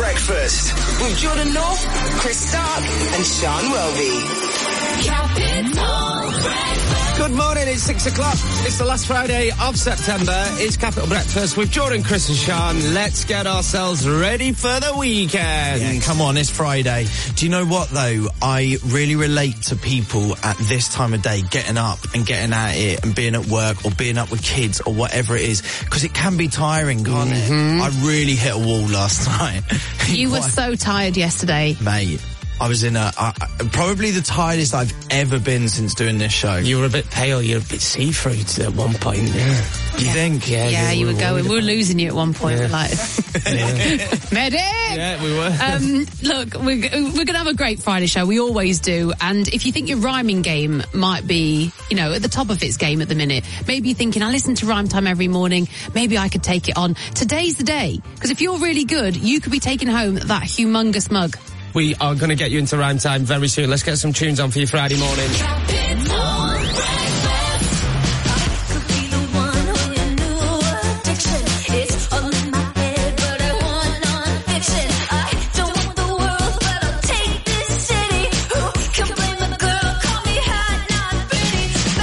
Breakfast with Jordan North, Chris Stark and Sean Welby. Good morning, it's 6 o'clock. It's the last Friday of September. It's Capital Breakfast with Jordan, Chris and Sean. Let's get ourselves ready for the weekend. Yeah, come on, it's Friday. Do you know what, though? I really relate to people at this time of day getting up and getting at it and being at work or being up with kids or whatever it is, because it can be tiring, can't it? I really hit a wall last night. You were so tired yesterday. Mate. I was in probably the tiredest I've ever been since doing this show. You were a bit pale, you were a bit see-through at one point. Yeah. You think? Yeah, you were going. We were losing you at one point. Yeah. Like, medic! Yeah, we were. Look, we're going to have a great Friday show. We always do. And if you think your rhyming game might be, at the top of its game at the minute, maybe you're thinking, I listen to Rhyme Time every morning, maybe I could take it on. Today's the day. Because if you're really good, you could be taking home that humongous mug. We are going to get you into Rhyme Time very soon. Let's get some tunes on for you Friday morning.